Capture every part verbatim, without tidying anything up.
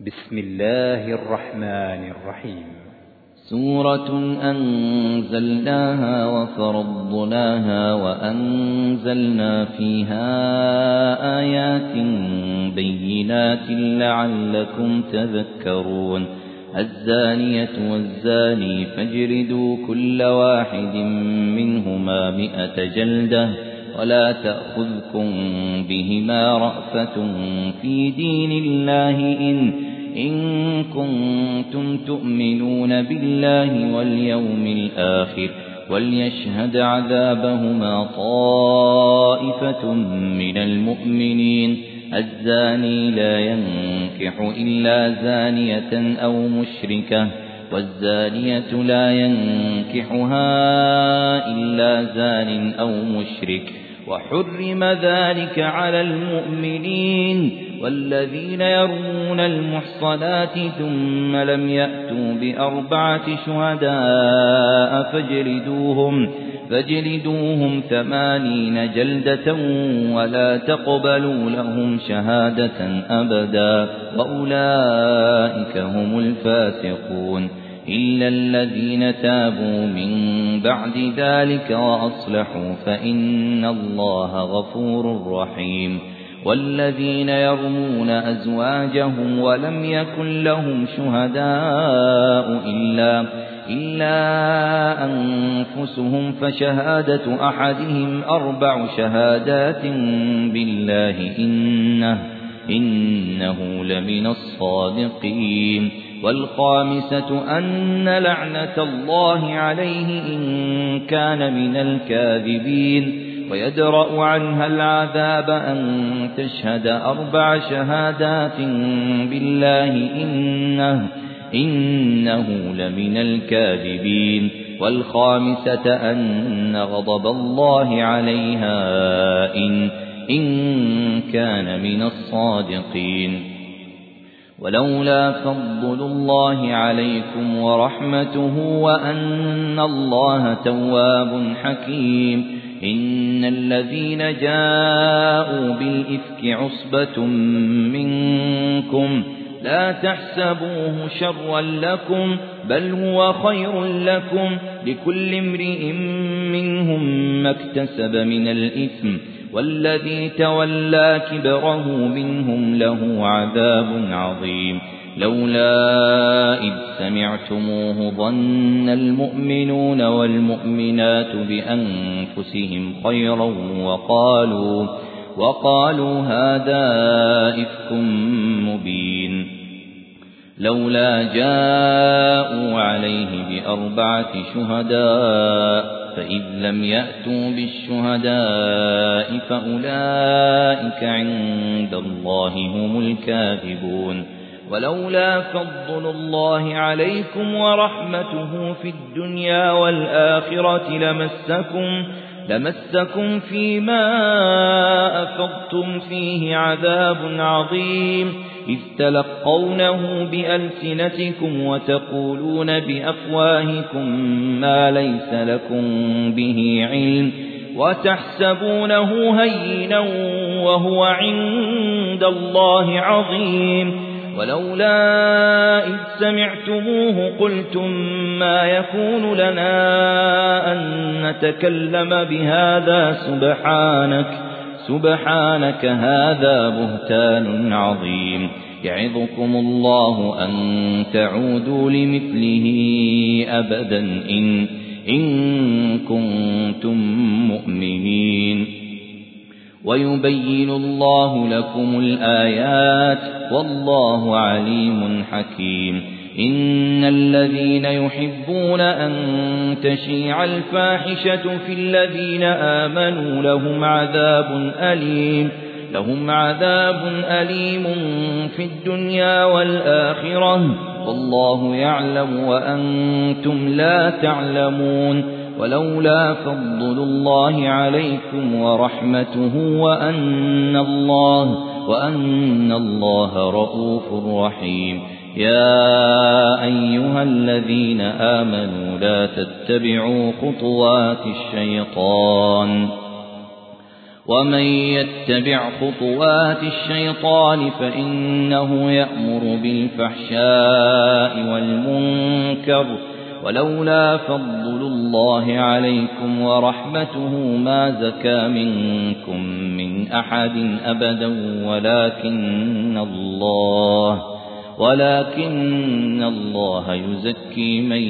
بسم الله الرحمن الرحيم. سورة أنزلناها وفرضناها وأنزلنا فيها آيات بينات لعلكم تذكرون. الزانية والزاني فاجلدوا كل واحد منهما مئة جلدة ولا تأخذكم بهما رأفة في دين الله إن إن كنتم تؤمنون بالله واليوم الآخر وليشهد عذابهما طائفة من المؤمنين. الزاني لا ينكح إلا زانية أو مشركة والزانية لا ينكحها إلا زان أو مشرك وحرم ذلك على المؤمنين. والذين يرمون المحصنات ثم لم يأتوا بأربعة شهداء فاجلدوهم فاجلدوهم ثمانين جلدة ولا تقبلوا لهم شهادة أبدا وأولئك هم الفاسقون إلا الذين تابوا من بعد ذلك وأصلحوا فإن الله غفور رحيم. والذين يرمون أزواجهم ولم يكن لهم شهداء إلا إلا أنفسهم فشهادة أحدهم أربع شهادات بالله إنه إنه لمن الصادقين. والخامسة أن لعنة الله عليه إن كان من الكاذبين ويدرأ عنها العذاب أن تشهد أربع شهادات بالله إنه إنه لمن الكاذبين. والخامسة أن غضب الله عليها إن إن كان من الصادقين. ولولا فضل الله عليكم ورحمته وأن الله تواب حكيم. إن الذين جاءوا بالإفك عصبة منكم لا تحسبوه شرا لكم بل هو خير لكم لكل امرئ منهم ما اكتسب من الإثم والذي تولى كبره منهم له عذاب عظيم. لولا إذ سمعتموه ظن المؤمنون والمؤمنات بأنفسهم خيرا وقالوا وقالوا هذا إفك مبين. لولا جاءوا عليه بأربعة شهداء فإذ لم يأتوا بالشهداء فأولئك عند الله هم الكاذبون. ولولا فضل الله عليكم ورحمته في الدنيا والآخرة لمسكم لمسكم فيما أفضتم فيه عذاب عظيم إذ تلقونه بألسنتكم وتقولون بأفواهكم ما ليس لكم به علم وتحسبونه هينا وهو عند الله عظيم. ولولا إذ سمعتموه قلتم ما يكون لنا أن نتكلم بهذا سبحانك سبحانك هذا بهتان عظيم. يعظكم الله أن تعودوا لمثله أبدا إن إن كنتم مؤمنين. ويبين الله لكم الآيات والله عليم حكيم. إن الذين يحبون أن تشيع الفاحشة في الذين آمنوا لهم عذاب أليم لهم عذاب أليم في الدنيا والآخرة والله يعلم وأنتم لا تعلمون. ولولا فضل الله عليكم ورحمته وأن الله وأن الله رؤوف رحيم. يا أيها الذين آمنوا لا تتبعوا خطوات الشيطان ومن يتبع خطوات الشيطان فإنه يأمر بالفحشاء والمنكر ولولا فضل الله عليكم ورحمته ما زكى منكم من أحد أبدا ولكن الله ولكن الله يزكي من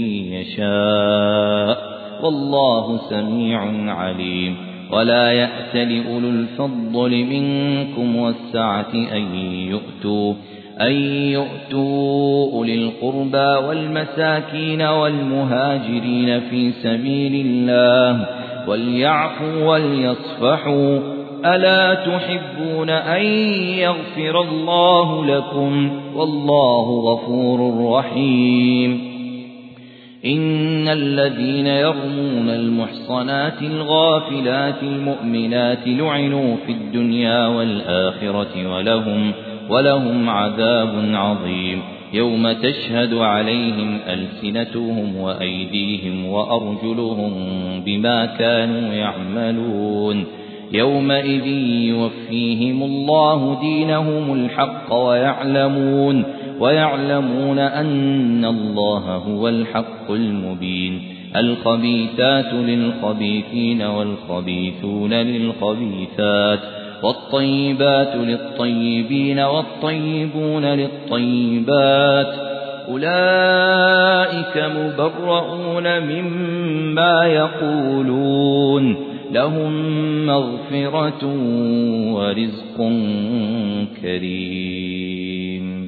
يشاء والله سميع عليم ولا يأت لأولو الفضل منكم والسعة أن يؤتوا أن يؤتوا أولي القربى والمساكين والمهاجرين في سبيل الله وليعفوا وليصفحوا ألا تحبون أن يغفر الله لكم والله غفور رحيم إن الذين يرمون المحصنات الغافلات المؤمنات لعنوا في الدنيا والآخرة ولهم ولهم عذاب عظيم يوم تشهد عليهم ألسنتهم وأيديهم وأرجلهم بما كانوا يعملون يومئذ يوفيهم الله دينهم الحق ويعلمون ويعلمون أن الله هو الحق المبين الخبيثات للخبيثين والخبيثون للخبيثات والطيبات للطيبين والطيبون للطيبات أولئك مبرؤون مما يقولون لهم مغفرة ورزق كريم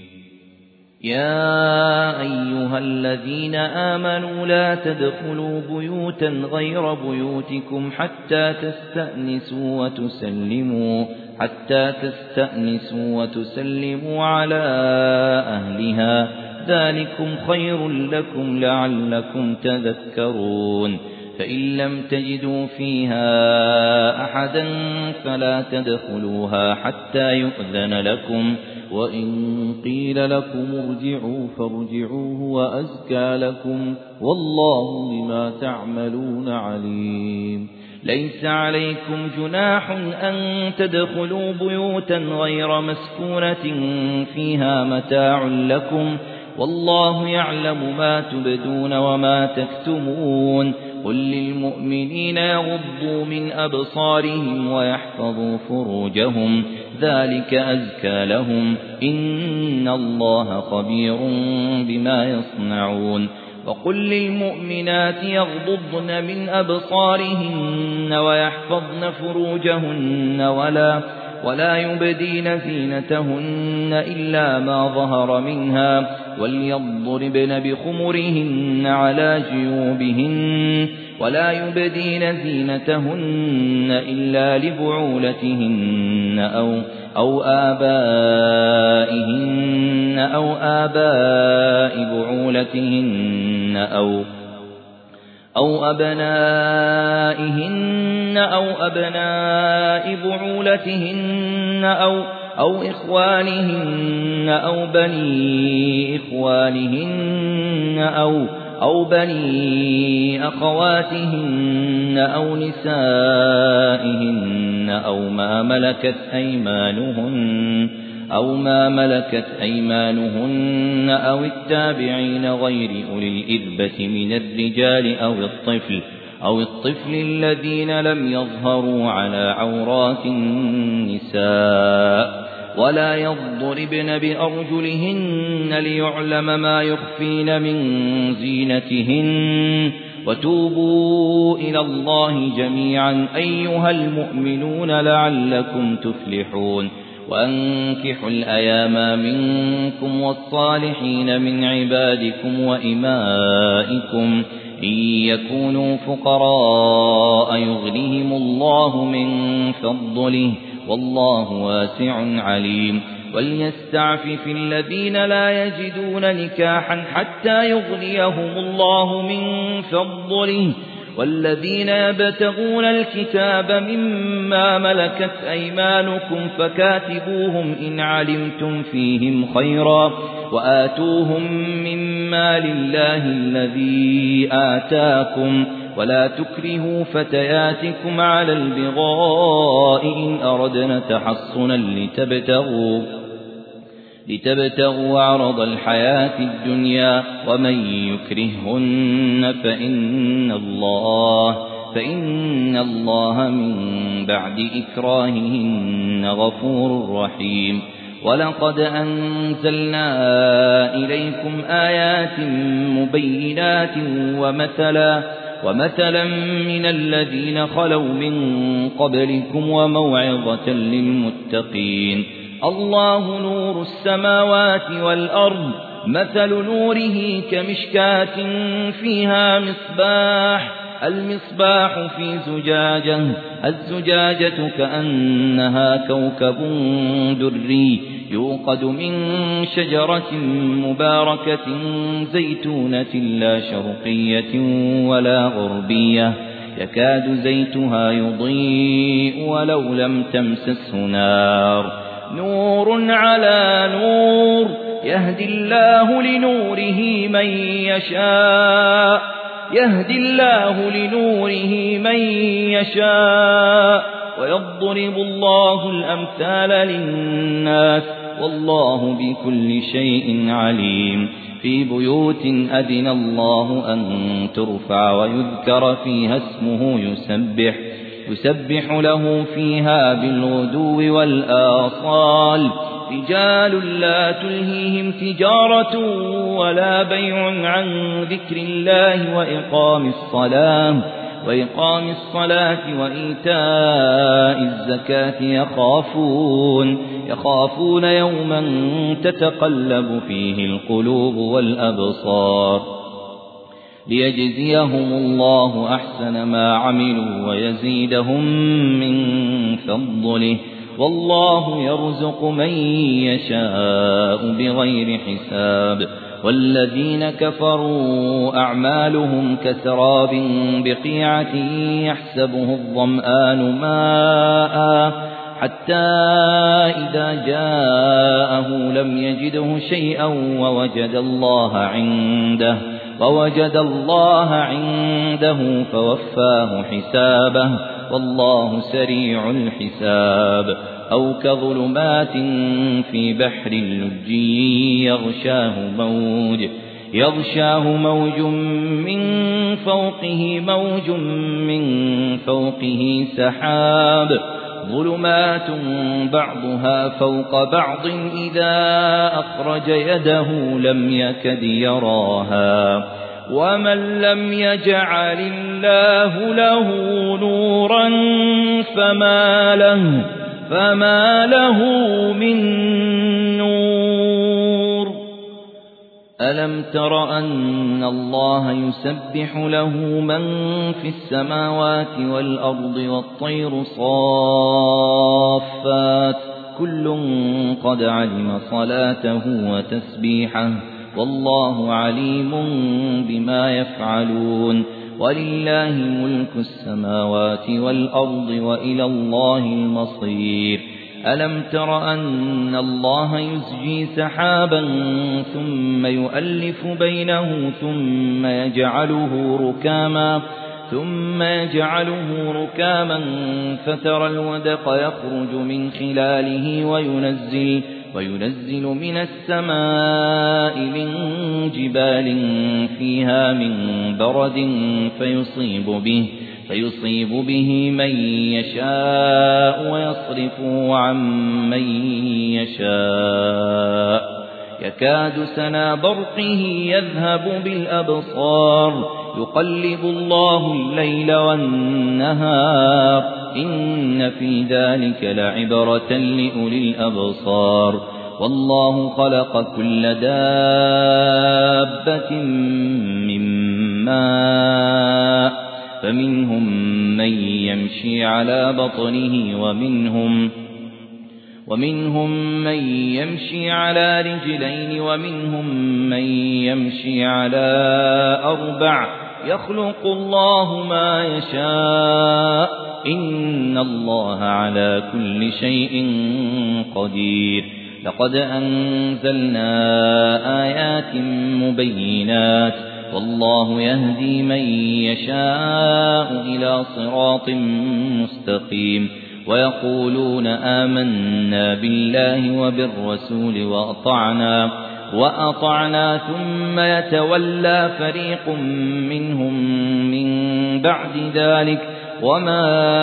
يا أيها الذين آمنوا لا تدخلوا بيوتا غير بيوتكم حتى تستأنسوا وتسلموا حتى تستأنسوا وتسلموا على أهلها ذلكم خير لكم لعلكم تذكرون فإن لم تجدوا فيها أحدا فلا تدخلوها حتى يؤذن لكم وإن قيل لكم ارجعوا فارجعوا وأزكى لكم والله بما تعملون عليم ليس عليكم جناح أن تدخلوا بيوتا غير مسكونة فيها متاع لكم والله يعلم ما تبدون وما تكتمون قل للمؤمنين يغضوا من أبصارهم ويحفظوا فروجهم ذلك أزكى لهم إن الله خبير بما يصنعون وقل للمؤمنات يغضضن من أبصارهن ويحفظن فروجهن ولا ولا يبدين زينتهن إلا ما ظهر منها وليضربن بخمرهن على جيوبهن ولا يبدين زينتهن إلا لبعولتهن أو أو آبائهن أو آباء بعولتهن أو أو أبنائهن أو أبناء بعولتهن أو أو إخوانهن أو بني إخوانهن أو أو بني أخواتهن أو نسائهن أو ما ملكت أيمانهن أو ما ملكت أيمانهن أو التابعين غير أولي الإذبة من الرجال أو الطفل أو الطفل الذين لم يظهروا على عورات النساء ولا يضربن بأرجلهن ليعلم ما يخفين من زينتهن وتوبوا إلى الله جميعا أيها المؤمنون لعلكم تفلحون وأنكحوا الأيام منكم والصالحين من عبادكم وإمائكم إن يكونوا فقراء يغنهم الله من فضله والله واسع عليم وليستعفف الذين لا يجدون نكاحا حتى يغنيهم الله من فضله والذين يبتغون الكتاب مما ملكت أيمانكم فكاتبوهم إن علمتم فيهم خيرا وآتوهم مما لله الذي آتاكم ولا تكرهوا فتياتكم على البغاء إن أردنا تحصنا لتبتغوا لتبتغوا عرض الحياة الدنيا ومن يكرههن فإن الله فإن الله من بعد إكراههن غفور رحيم ولقد أنزلنا إليكم آيات مبينات ومثلا ومثلا من الذين خلوا من قبلكم وموعظة للمتقين الله نور السماوات والأرض مثل نوره كمشكاة فيها مصباح المصباح في زجاجة الزجاجة كأنها كوكب دري يوقد من شجرة مباركة زيتونة لا شرقية ولا غربية يكاد زيتها يضيء ولو لم تمسسه نار نور على نور يهدي الله لنوره من يشاء يهدي الله لنوره من يشاء ويضرب الله الأمثال للناس والله بكل شيء عليم في بيوت أذن الله أن ترفع ويذكر فيها اسمه يسبح يسبح له فيها بالغدو والآصال رجال لا تلهيهم تجارة ولا بيع عن ذكر الله وإقام الصلاة وإقام الصلاة وإيتاء الزكاة يخافون يخافون يوما تتقلب فيه القلوب والأبصار ليجزيهم الله أحسن ما عملوا ويزيدهم من فضله والله يرزق من يشاء بغير حساب والذين كفروا أعمالهم كسراب بقيعة يحسبه الظمآن ماء حتى إذا جاءه لم يجده شيئا ووجد الله عنده ووجد الله عنده فوفاه حسابه والله سريع الحساب أو كظلمات في بحر اللجي يغشاه موج يغشاه موج من فوقه موج من فوقه سحاب ظلمات بعضها فوق بعض إذا أخرج يده لم يكد يراها ومن لم يجعل الله له نورا فما له فما له من نور ألم تر أن الله يسبح له من في السماوات والأرض والطير صافات كل قد علم صلاته وتسبيحه والله عليم بما يفعلون ولله ملك السماوات والأرض وإلى الله المصير ألم تر أن الله يزجي سحابا ثم يؤلف بينه ثم يجعله ركاما ثم يجعله ركاما فترى الودق يخرج من خلاله وينزل وينزل من السماء من جبال فيها من برد فيصيب به فيصيب به من يشاء ويصرفه عن من يشاء يكاد سنا برقه يذهب بالأبصار يقلب الله الليل والنهار إن في ذلك لعبرة لأولي الأبصار والله خلق كل دابة من ماء فمنهم من يمشي على بطنه ومنهم ومنهم من يمشي على رجلين ومنهم من يمشي على أربع يخلق الله ما يشاء إن الله على كل شيء قدير لقد أنزلنا آيات مبينات والله يهدي من يشاء إلى صراط مستقيم ويقولون آمنا بالله وبالرسول وأطعنا وأطعنا ثم يتولى فريق منهم من بعد ذلك وما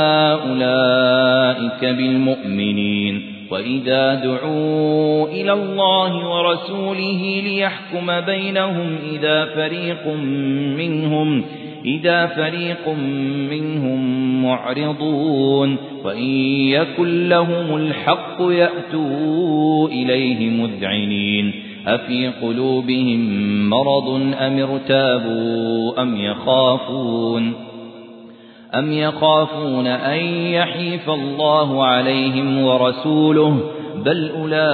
أولئك بالمؤمنين وإذا دعوا إلى الله ورسوله ليحكم بينهم إذا فريق منهم إذا فريق منهم معرضون وإن يكن لهم الحق يأتوا إليه مذعنين أفي قلوبهم مرض أم ارتابوا أم يخافون أم يخافون أن يحيف الله عليهم ورسوله بل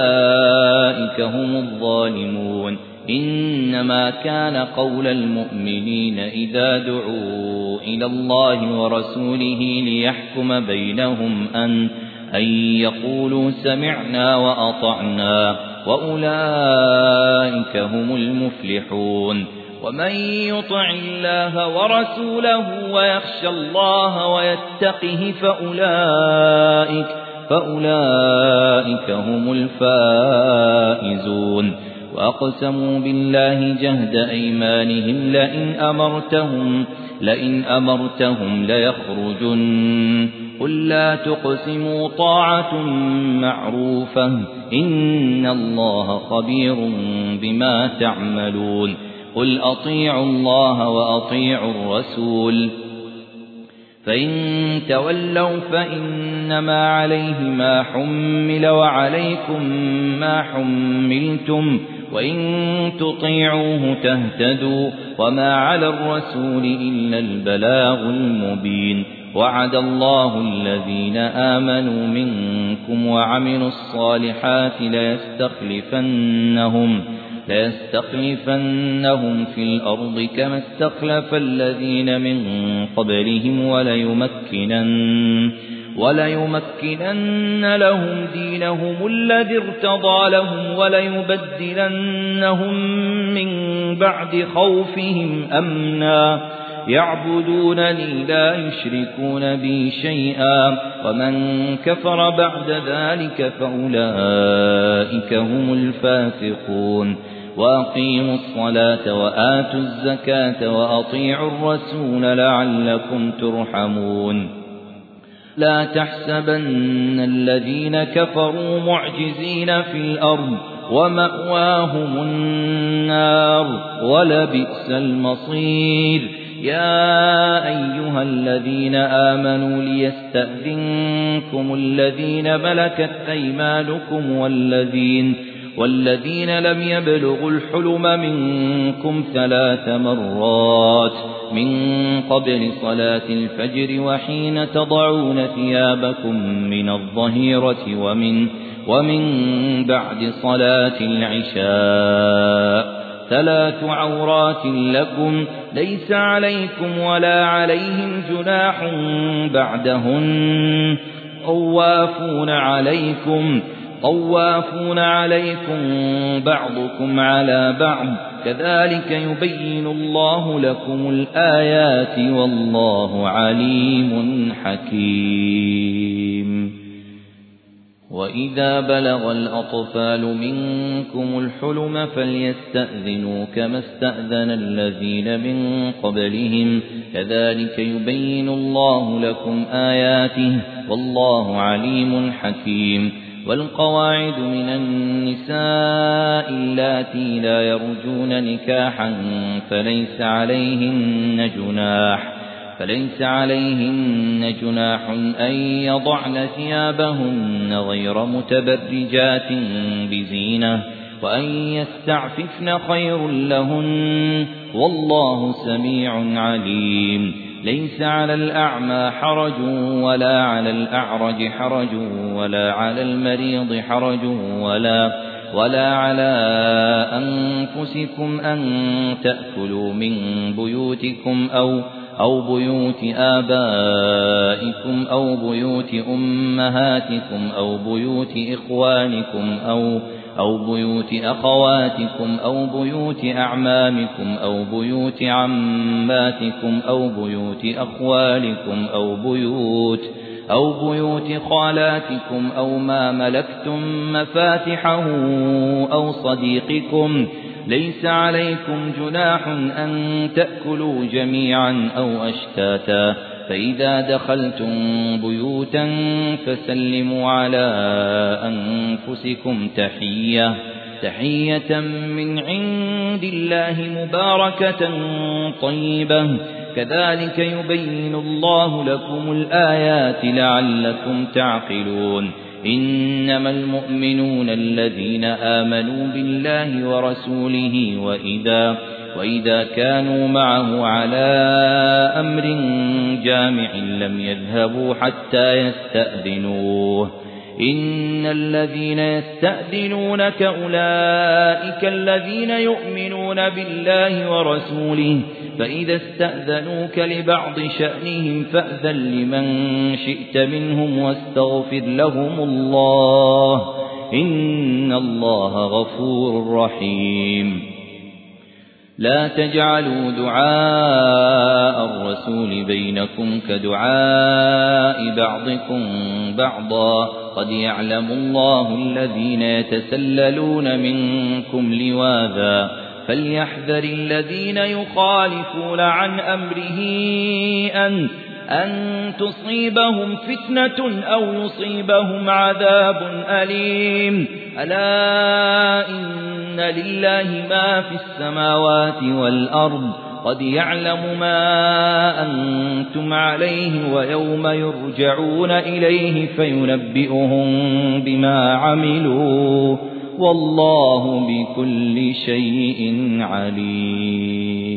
أولئك هم الظالمون إنما كان قول المؤمنين إذا دعوا إلى الله ورسوله ليحكم بينهم أن أن يقولوا سمعنا وأطعنا وأولئك هم المفلحون ومن يطع الله ورسوله ويخشى الله ويتقه فأولئك فأولئك هم الفائزون وأقسموا بالله جهد أيمانهم لئن أمرتهم لئن أمرتهم ليخرجن قل لا تقسموا طاعة معروفة إن الله خبير بما تعملون قل أطيعوا الله وأطيعوا الرسول فإن تولوا فإنما عليه ما حمل وعليكم ما حملتم وإن تطيعوه تهتدوا وما على الرسول إلا البلاغ المبين وعد الله الذين آمنوا منكم وعملوا الصالحات ليستخلفنهم ليستخلفنهم في الأرض كما استخلف الذين من قبلهم وليمكنن وليمكنن لهم دينهم الذي ارتضى لهم وليبدلنهم من بعد خوفهم أمنا يعبدونني لا يشركون بي شيئا ومن كفر بعد ذلك فأولئك هم الفاسقون وأقيموا الصلاة وآتوا الزكاة وأطيعوا الرسول لعلكم ترحمون لا تحسبن الذين كفروا معجزين في الأرض ومأواهم النار ولبئس المصير يا أيها الذين آمنوا ليستأذنكم الذين ملكت أيمانكم والذين والذين لم يبلغوا الحلم منكم ثلاث مرات من قبل صلاة الفجر وحين تضعون ثيابكم من الظهيرة ومن ومن بعد صلاة العشاء ثلاث عورات لكم ليس عليكم ولا عليهم جناح بعدهن طوافون عليكم طوافون عليكم بعضكم على بعض كذلك يبين الله لكم الآيات والله عليم حكيم وإذا بلغ الأطفال منكم الحلم فليستأذنوا كما استأذن الذين من قبلهم كذلك يبين الله لكم آياته والله عليم حكيم والقواعد من النساء اللاتي لا يرجون نكاحا فليس عليهن جناح فليس عليهن جناح أن يضعن ثيابهن غير متبرجات بزينة وأن يستعففن خير لهن والله سميع عليم ليس على الأعمى حرج ولا على الأعرج حرج ولا على المريض حرج ولا ولا على أنفسكم أن تأكلوا من بيوتكم أو أو بيوت آبائكم أو بيوت أمهاتكم أو بيوت إخوانكم أو أو بيوت أخواتكم أو بيوت أعمامكم أو بيوت عماتكم أو بيوت أخوالكم أو بيوت أو بيوت خالاتكم أو ما ملكتم مفاتحه أو صديقكم ليس عليكم جناح أن تأكلوا جميعا أو أشتاتا فإذا دخلتم بيوتا فسلموا على أنفسكم تحية تحية من عند الله مباركة طيبة كذلك يبين الله لكم الآيات لعلكم تعقلون إنما المؤمنون الذين آمنوا بالله ورسوله وإذا وإذا كانوا معه على أمر جامع لم يذهبوا حتى يستأذنوه إن الذين يستأذنونك أولئك الذين يؤمنون بالله ورسوله فإذا استأذنوك لبعض شأنهم فأذن لمن شئت منهم واستغفر لهم الله إن الله غفور رحيم لا تجعلوا دعاء الرسول بينكم كدعاء بعضكم بعضا قد يعلم الله الذين يتسللون منكم لواذا فليحذر الذين يخالفون عن أمره أن أن تصيبهم فتنة أو يصيبهم عذاب أليم ألا إن لله ما في السماوات والأرض قد يعلم ما أنتم عليه ويوم يرجعون إليه فينبئهم بما عملوا والله بكل شيء عليم.